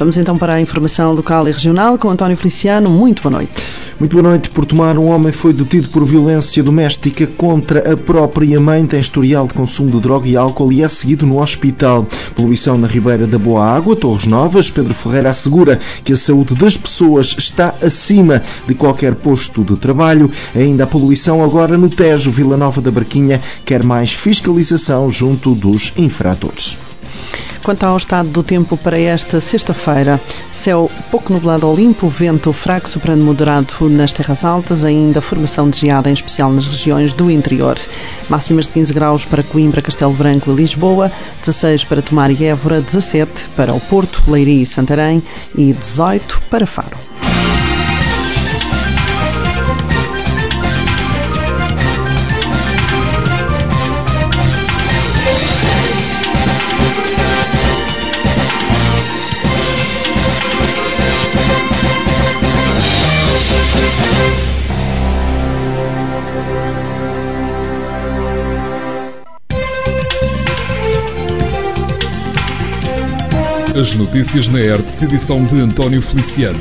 Vamos então para a informação local e regional com António Feliciano. Muito boa noite. Muito boa noite. Por Tomar, um homem foi detido por violência doméstica contra a própria mãe, tem historial de consumo de droga e álcool e é seguido no hospital. Poluição na Ribeira da Boa Água, Torres Novas. Pedro Ferreira assegura que a saúde das pessoas está acima de qualquer posto de trabalho. Ainda a poluição agora no Tejo. Vila Nova da Barquinha quer mais fiscalização junto dos infratores. Quanto ao estado do tempo para esta sexta-feira, céu pouco nublado ao limpo, vento fraco soprando moderado nas terras altas, ainda formação de geada, em especial nas regiões do interior. Máximas de 15 graus para Coimbra, Castelo Branco e Lisboa, 16 para Tomar e Évora, 17 para o Porto, Leiria e Santarém e 18 para Faro. As notícias na ERTS, edição de António Feliciano.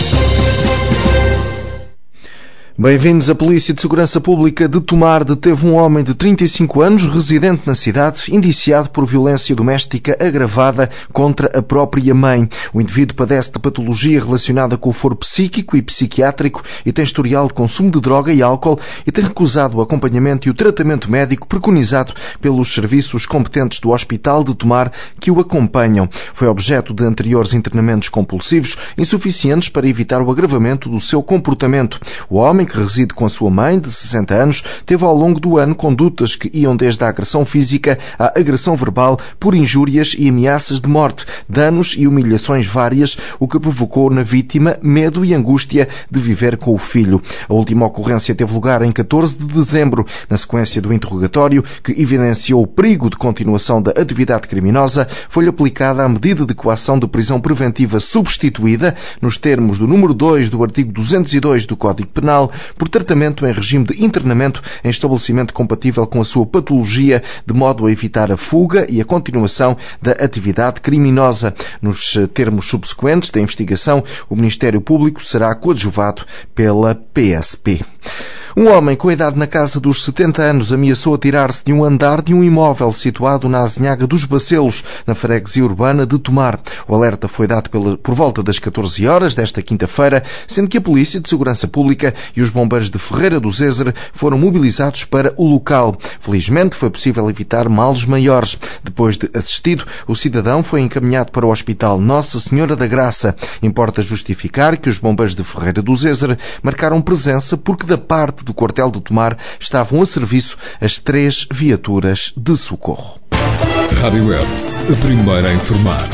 Bem-vindos. A Polícia de Segurança Pública de Tomar deteve um homem de 35 anos, residente na cidade, indiciado por violência doméstica agravada contra a própria mãe. O indivíduo padece de patologia relacionada com o foro psíquico e psiquiátrico e tem historial de consumo de droga e álcool e tem recusado o acompanhamento e o tratamento médico preconizado pelos serviços competentes do Hospital de Tomar que o acompanham. Foi objeto de anteriores internamentos compulsivos insuficientes para evitar o agravamento do seu comportamento. O homem, que reside com a sua mãe, de 60 anos, teve ao longo do ano condutas que iam desde a agressão física à agressão verbal por injúrias e ameaças de morte, danos e humilhações várias, o que provocou na vítima medo e angústia de viver com o filho. A última ocorrência teve lugar em 14 de dezembro, na sequência do interrogatório que evidenciou o perigo de continuação da atividade criminosa, foi-lhe aplicada a medida de coação de prisão preventiva substituída, nos termos do número 2 do artigo 202 do Código Penal, por tratamento em regime de internamento em estabelecimento compatível com a sua patologia, de modo a evitar a fuga e a continuação da atividade criminosa. Nos termos subsequentes da investigação, o Ministério Público será coadjuvado pela PSP. Um homem com a idade na casa dos 70 anos ameaçou atirar-se de um andar de um imóvel situado na Azinhaga dos Bacelos, na freguesia urbana de Tomar. O alerta foi dado por volta das 14 horas desta quinta-feira, sendo que a Polícia de Segurança Pública e os bombeiros de Ferreira do Zezer foram mobilizados para o local. Felizmente foi possível evitar males maiores. Depois de assistido, o cidadão foi encaminhado para o Hospital Nossa Senhora da Graça. Importa justificar que os bombeiros de Ferreira do Zezer marcaram presença porque da parte do quartel de Tomar estavam a serviço as 3 viaturas de socorro. Rádio ERTS, a primeira a informar.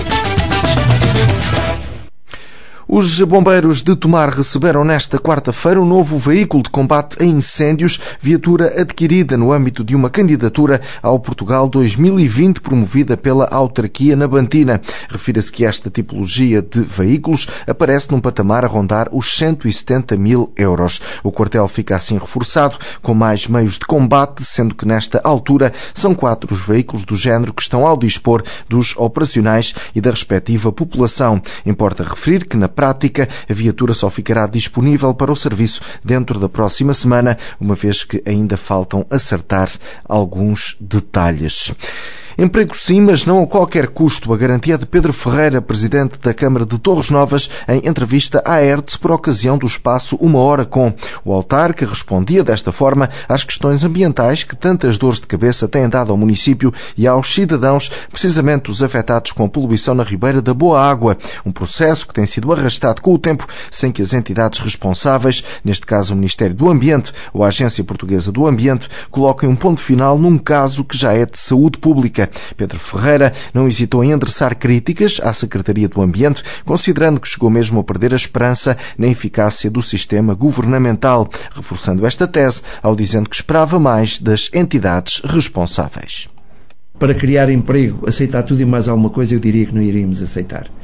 Os bombeiros de Tomar receberam nesta quarta-feira um novo veículo de combate a incêndios, viatura adquirida no âmbito de uma candidatura ao Portugal 2020 promovida pela autarquia nabantina. Refira-se que esta tipologia de veículos aparece num patamar a rondar os 170 mil euros. O quartel fica assim reforçado com mais meios de combate, sendo que nesta altura são 4 os veículos do género que estão ao dispor dos operacionais e da respectiva população. Importa referir que na prática, a viatura só ficará disponível para o serviço dentro da próxima semana, uma vez que ainda faltam acertar alguns detalhes. Emprego sim, mas não a qualquer custo. A garantia de Pedro Ferreira, presidente da Câmara de Torres Novas, em entrevista à ERTS por ocasião do espaço Uma Hora Com. O autarca respondia desta forma às questões ambientais que tantas dores de cabeça têm dado ao município e aos cidadãos, precisamente os afetados com a poluição na Ribeira da Boa Água. Um processo que tem sido arrastado com o tempo sem que as entidades responsáveis, neste caso o Ministério do Ambiente ou a Agência Portuguesa do Ambiente, coloquem um ponto final num caso que já é de saúde pública. Pedro Ferreira não hesitou em endereçar críticas à Secretaria do Ambiente, considerando que chegou mesmo a perder a esperança na eficácia do sistema governamental, reforçando esta tese ao dizendo que esperava mais das entidades responsáveis. Para criar emprego, aceitar tudo e mais alguma coisa, eu diria que não iríamos aceitar.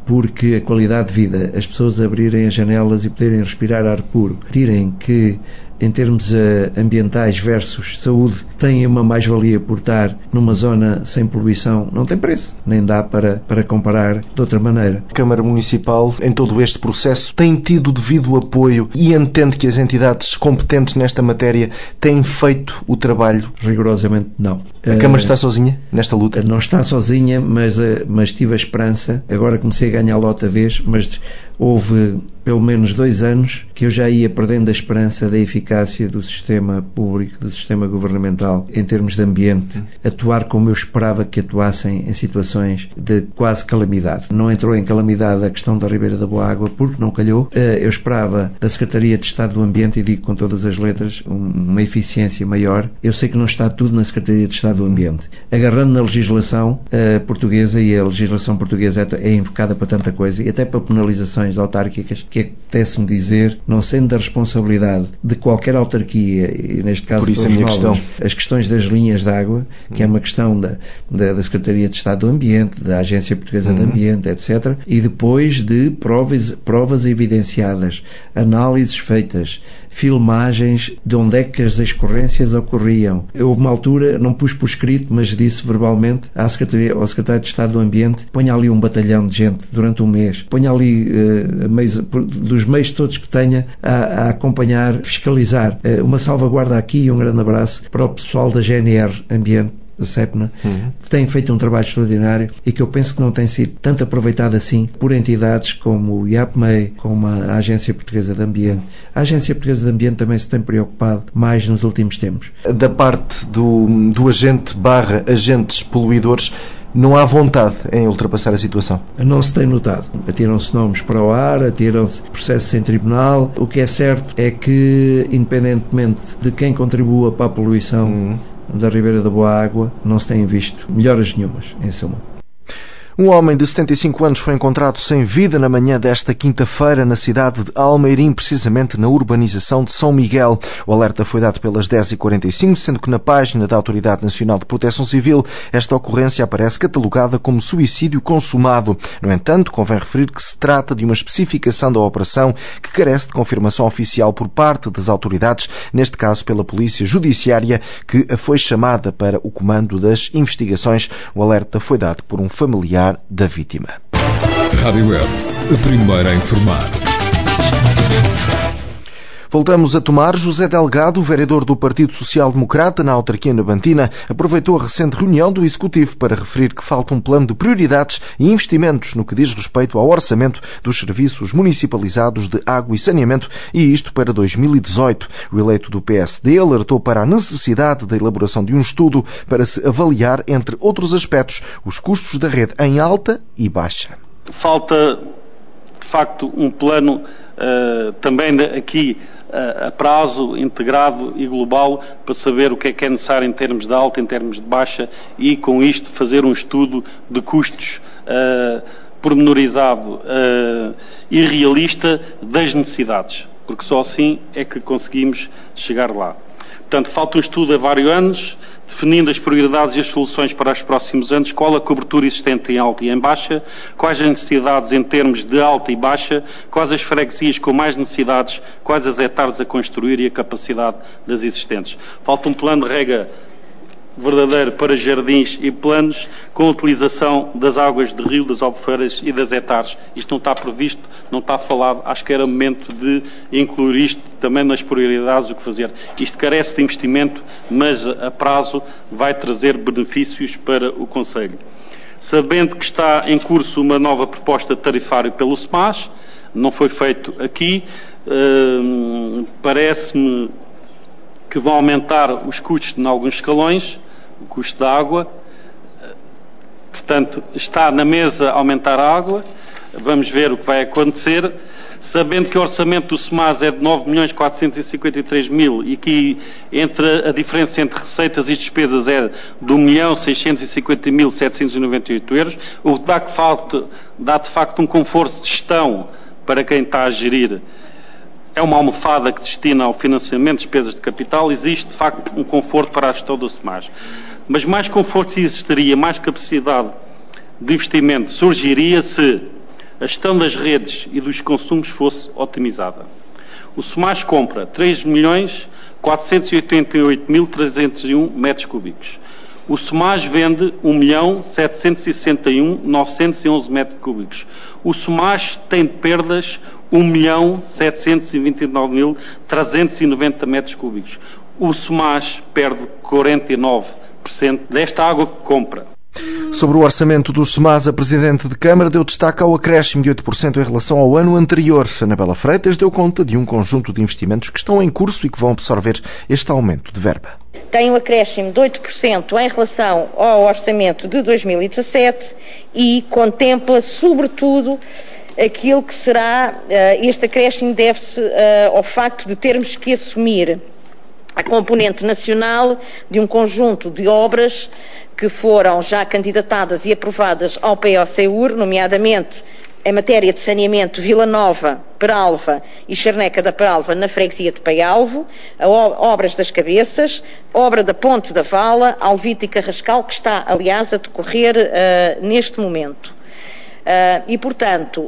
porque a qualidade de vida, as pessoas abrirem as janelas e poderem respirar ar puro, direm que em termos ambientais versus saúde, têm uma mais-valia por estar numa zona sem poluição, não tem preço, nem dá para comparar de outra maneira. A Câmara Municipal, em todo este processo, tem tido devido apoio e entende que as entidades competentes nesta matéria têm feito o trabalho? Rigorosamente não. A Câmara está sozinha nesta luta? Não está sozinha, mas tive a esperança, agora comecei a ganhar outra vez, mas houve pelo menos 2 anos que eu já ia perdendo a esperança da eficácia do sistema público, do sistema governamental, em termos de ambiente, atuar como eu esperava que atuassem em situações de quase calamidade. Não entrou em calamidade a questão da Ribeira da Boa Água, porque não calhou. Eu esperava da Secretaria de Estado do Ambiente, e digo com todas as letras, uma eficiência maior. Eu sei que não está tudo na Secretaria de Estado do Ambiente. Agarrando na legislação portuguesa, e a legislação portuguesa é invocada para tanta coisa, e até para penalizações autárquicas, que apetece-me dizer, não sendo da responsabilidade de qualquer autarquia, e neste caso as questões das linhas de água, que é uma questão da Secretaria de Estado do Ambiente, da Agência Portuguesa de Ambiente, etc., e depois de provas evidenciadas, análises feitas, filmagens de onde é que as escorrências ocorriam. Houve uma altura, não pus por escrito, mas disse verbalmente ao Secretário de Estado do Ambiente: ponha ali um batalhão de gente durante um mês, ponha ali dos meios todos que tenha a acompanhar, fiscalizar. Uma salvaguarda aqui e um grande abraço para o pessoal da GNR Ambiente, da CEPNA, que tem feito um trabalho extraordinário e que eu penso que não tem sido tanto aproveitado assim por entidades como o IAPMEI, como a Agência Portuguesa de Ambiente. A Agência Portuguesa de Ambiente também se tem preocupado mais nos últimos tempos. Da parte do agentes poluidores, não há vontade em ultrapassar a situação? Não se tem notado. Atiram-se nomes para o ar, atiram-se processos em tribunal. O que é certo é que, independentemente de quem contribua para a poluição da Ribeira da Boa Água, não se têm visto melhoras nenhumas, em suma. Um homem de 75 anos foi encontrado sem vida na manhã desta quinta-feira na cidade de Almeirim, precisamente na urbanização de São Miguel. O alerta foi dado pelas 10h45, sendo que na página da Autoridade Nacional de Proteção Civil esta ocorrência aparece catalogada como suicídio consumado. No entanto, convém referir que se trata de uma especificação da operação que carece de confirmação oficial por parte das autoridades, neste caso pela Polícia Judiciária, que foi chamada para o comando das investigações. O alerta foi dado por um familiar da vítima. Rádio Hertz, a primeira a informar. Voltamos a Tomar. José Delgado, vereador do Partido Social Democrata na autarquia nabantina, aproveitou a recente reunião do Executivo para referir que falta um plano de prioridades e investimentos no que diz respeito ao orçamento dos serviços municipalizados de água e saneamento, e isto para 2018. O eleito do PSD alertou para a necessidade da elaboração de um estudo para se avaliar, entre outros aspectos, os custos da rede em alta e baixa. Falta, de facto, um plano também aqui a prazo, integrado e global, para saber o que é necessário em termos de alta, em termos de baixa, e com isto fazer um estudo de custos pormenorizado e realista das necessidades, porque só assim é que conseguimos chegar lá. Portanto, falta um estudo a vários anos, definindo as prioridades e as soluções para os próximos anos, qual a cobertura existente em alta e em baixa, quais as necessidades em termos de alta e baixa, quais as freguesias com mais necessidades, quais as hectares a construir e a capacidade das existentes. Falta um plano de rega verdadeiro para jardins e planos, com a utilização das águas de rio, das albufeiras e das hectares. Isto não está previsto, não está falado. Acho que era momento de incluir isto também nas prioridades, o que fazer. Isto carece de investimento, mas a prazo vai trazer benefícios para o Concelho. Sabendo que está em curso uma nova proposta de tarifário pelo SEMAS, não foi feito aqui, parece-me que vão aumentar os custos em alguns escalões, o custo da água. Portanto, está na mesa aumentar a água. Vamos ver o que vai acontecer. Sabendo que o orçamento do SEMAS é de 9.453.000 e que a diferença entre receitas e despesas é de 1.650.798 euros, o que dá de facto um conforto de gestão para quem está a gerir. É uma almofada que destina ao financiamento de despesas de capital. Existe, de facto, um conforto para a gestão do SEMAS. Mas mais conforto existiria, mais capacidade de investimento surgiria se a gestão das redes e dos consumos fosse otimizada. O SUMAS compra 3.488.301 metros cúbicos. O SUMAS vende 1.761.911 metros cúbicos. O SUMAS tem perdas 1.729.390 metros cúbicos. O SUMAS perde 49% desta água que compra. Sobre o orçamento dos SUMAS, a Presidente de Câmara deu destaque ao acréscimo de 8% em relação ao ano anterior. Anabela Freitas deu conta de um conjunto de investimentos que estão em curso e que vão absorver este aumento de verba. Tem um acréscimo de 8% em relação ao orçamento de 2017 e contempla, sobretudo, aquilo que será, este acréscimo deve-se ao facto de termos que assumir a componente nacional de um conjunto de obras que foram já candidatadas e aprovadas ao POCUR, nomeadamente em matéria de saneamento Vila Nova, Peralva e Charneca da Peralva na freguesia de Paialvo, obras das Cabeças, obra da Ponte da Vala, Alvite e Carrascal, que está, aliás, a decorrer neste momento. E, portanto,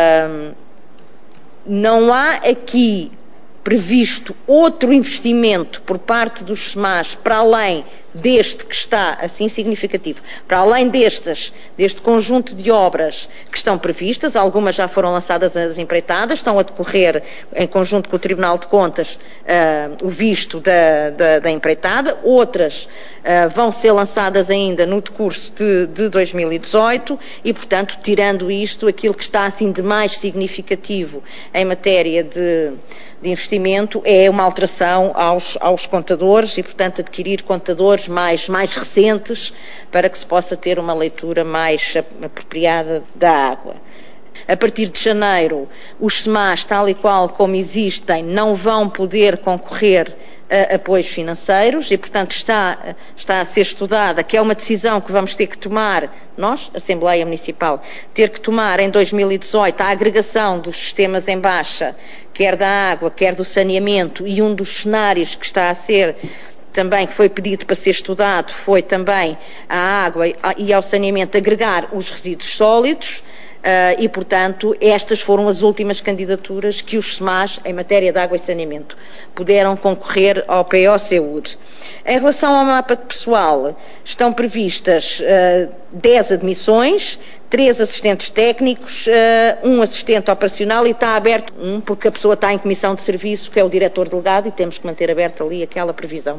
não há aqui previsto outro investimento por parte dos SUMAS para além deste que está assim significativo, para além deste conjunto de obras que estão previstas. Algumas já foram lançadas as empreitadas, estão a decorrer em conjunto com o Tribunal de Contas o visto da empreitada, outras vão ser lançadas ainda no decurso de 2018 e, portanto, tirando isto, aquilo que está assim de mais significativo em matéria de investimento é uma alteração aos contadores e, portanto, adquirir contadores mais recentes para que se possa ter uma leitura mais apropriada da água. A partir de janeiro, os SUMAS, tal e qual como existem, não vão poder concorrer a apoios financeiros e, portanto, está a ser estudada, que é uma decisão que vamos ter que tomar, nós, Assembleia Municipal, ter que tomar em 2018 a agregação dos sistemas em baixa, quer da água, quer do saneamento, e um dos cenários que está a ser também, que foi pedido para ser estudado, foi também a água e ao saneamento agregar os resíduos sólidos. E, portanto, estas foram as últimas candidaturas que os SUMAS, em matéria de água e saneamento, puderam concorrer ao POCUR. Em relação ao mapa de pessoal, estão previstas 10 admissões, 3 assistentes técnicos, 1 assistente operacional e está aberto porque a pessoa está em comissão de serviço, que é o diretor delegado, e temos que manter aberta ali aquela previsão.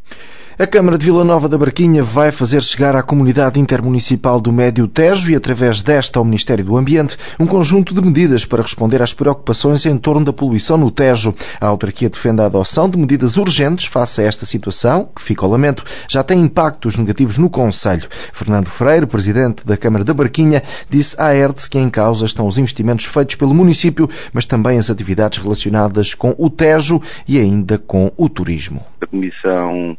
A Câmara de Vila Nova da Barquinha vai fazer chegar à Comunidade Intermunicipal do Médio Tejo e, através desta, ao Ministério do Ambiente, um conjunto de medidas para responder às preocupações em torno da poluição no Tejo. A autarquia defende a adoção de medidas urgentes face a esta situação, que, fica ao lamento, já tem impactos negativos no concelho. Fernando Freire, presidente da Câmara da Barquinha, disse à ERDS que em causa estão os investimentos feitos pelo município, mas também as atividades relacionadas com o Tejo e ainda com o turismo. A Comissão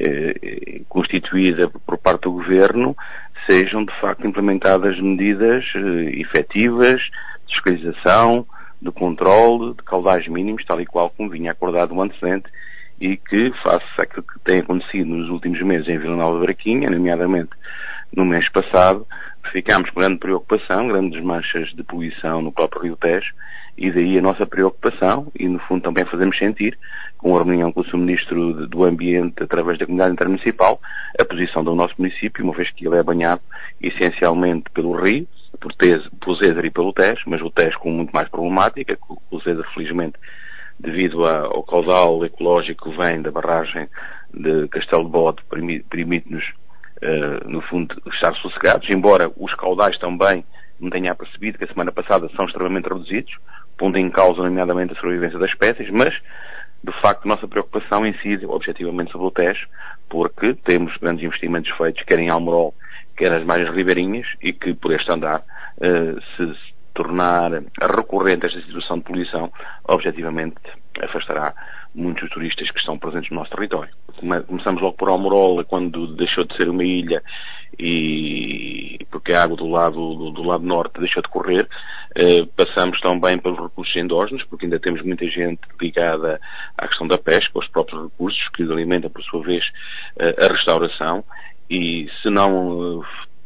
constituída por parte do Governo, sejam de facto implementadas medidas efetivas de fiscalização, de controle, de caudais mínimos, tal e qual como vinha acordado o antecedente, e que, face àquilo que tem acontecido nos últimos meses em Vila Nova da Barquinha, nomeadamente no mês passado, ficámos com grande preocupação, grandes manchas de poluição no próprio Rio Tejo, e daí a nossa preocupação, e no fundo também fazemos sentir, com a reunião com o Sr. Ministro do Ambiente através da Comunidade Intermunicipal, a posição do nosso município, uma vez que ele é banhado essencialmente pelo Rio, pelo Zézer e pelo Tejo, mas o Tejo com muito mais problemática, o Zézer felizmente devido ao caudal ecológico que vem da barragem de Castelo de Bode, permite-nos no fundo estar sossegados, embora os caudais também me tenha percebido que a semana passada são extremamente reduzidos, pondo em causa nomeadamente a sobrevivência das espécies, mas de facto a nossa preocupação incide objetivamente sobre o Tejo, porque temos grandes investimentos feitos, quer em Almorol, quer nas margens ribeirinhas, e que por este andar se tornar recorrente esta situação de poluição, objetivamente afastará muitos turistas que estão presentes no nosso território. Começamos logo por Almorol, quando deixou de ser uma ilha, e porque a água do lado norte deixou de correr. Passamos também pelos recursos endógenos, porque ainda temos muita gente ligada à questão da pesca, aos próprios recursos, que alimentam por sua vez a restauração, e se não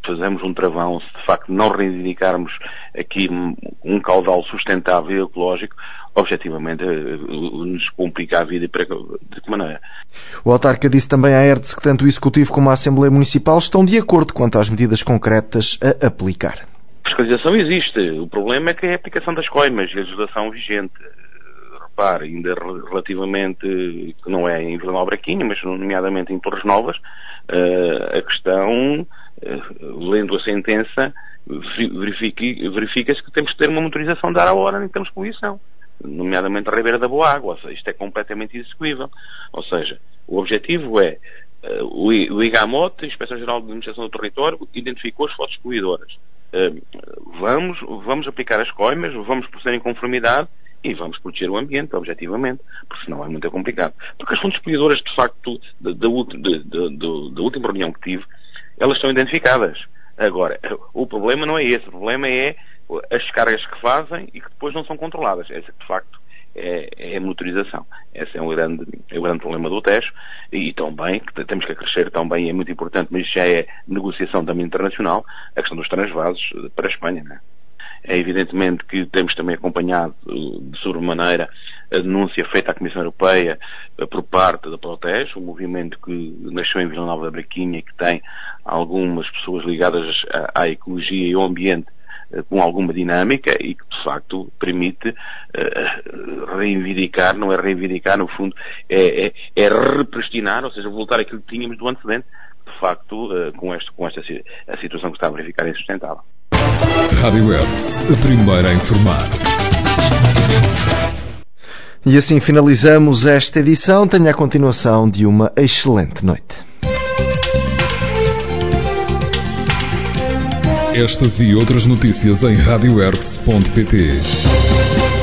fazemos um travão se de facto não reivindicarmos aqui um caudal sustentável e ecológico, objetivamente nos complica a vida. De que maneira? O autarca disse também à ERTS que tanto o Executivo como a Assembleia Municipal estão de acordo quanto às medidas concretas a aplicar. A fiscalização existe. O problema é que é a aplicação das coimas e a legislação vigente. Repare, ainda relativamente, que não é em Vila Nova de Braquinha, mas nomeadamente em Torres Novas, a questão, lendo a sentença, verifica-se que temos que ter uma motorização de ar à hora em termos de poluição, nomeadamente a Ribeira da Boa Água. Ou seja, isto é completamente execuível. Ou seja, o objetivo é o IGAMOT, a Inspeção-Geral de Administração do Território, identificou as fontes poluidoras. Vamos aplicar as coimas, vamos proceder em conformidade e vamos proteger o ambiente, objetivamente, porque senão é muito complicado. Porque as fontes poluidoras, de facto, da última reunião que tive, elas estão identificadas. Agora, o problema não é esse. O problema é as cargas que fazem e que depois não são controladas. Essa, de facto, é a motorização. Esse é o grande problema do Tejo. E também, que temos que crescer também, é muito importante, mas já é negociação também internacional, a questão dos transvasos para a Espanha, não é? É evidentemente que temos também acompanhado de sobremaneira a denúncia feita à Comissão Europeia por parte da Protege, um movimento que nasceu em Vila Nova da Braquinha e que tem algumas pessoas ligadas à ecologia e ao ambiente com alguma dinâmica e que de facto permite reivindicar, não é reivindicar, no fundo é repristinar, ou seja, voltar àquilo que tínhamos do antecedente. De facto, com esta a situação que está a verificar é insustentável. Rádio ERTS, a primeira a informar. E assim finalizamos esta edição. Tenha a continuação de uma excelente noite. Estas e outras notícias em radioerts.pt.